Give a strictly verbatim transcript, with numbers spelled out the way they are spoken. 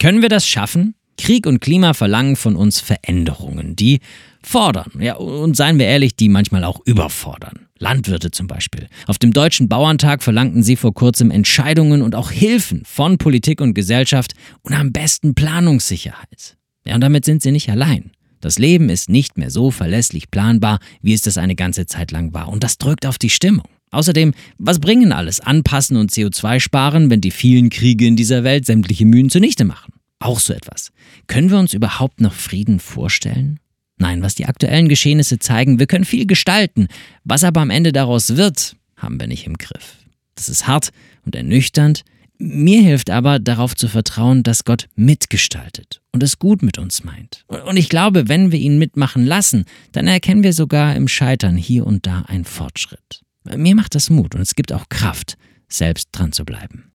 Können wir das schaffen? Krieg und Klima verlangen von uns Veränderungen, die fordern, ja, und seien wir ehrlich, die manchmal auch überfordern. Landwirte zum Beispiel. Auf dem Deutschen Bauerntag verlangten sie vor kurzem Entscheidungen und auch Hilfen von Politik und Gesellschaft und am besten Planungssicherheit. Ja, und damit sind sie nicht allein. Das Leben ist nicht mehr so verlässlich planbar, wie es das eine ganze Zeit lang war. Und das drückt auf die Stimmung. Außerdem, was bringen alles Anpassen und C O zwei sparen, wenn die vielen Kriege in dieser Welt sämtliche Mühen zunichte machen? Auch so etwas. Können wir uns überhaupt noch Frieden vorstellen? Nein, was die aktuellen Geschehnisse zeigen, wir können viel gestalten. Was aber am Ende daraus wird, haben wir nicht im Griff. Das ist hart und ernüchternd. Mir hilft aber, darauf zu vertrauen, dass Gott mitgestaltet und es gut mit uns meint. Und ich glaube, wenn wir ihn mitmachen lassen, dann erkennen wir sogar im Scheitern hier und da einen Fortschritt. Mir macht das Mut und es gibt auch Kraft, selbst dran zu bleiben.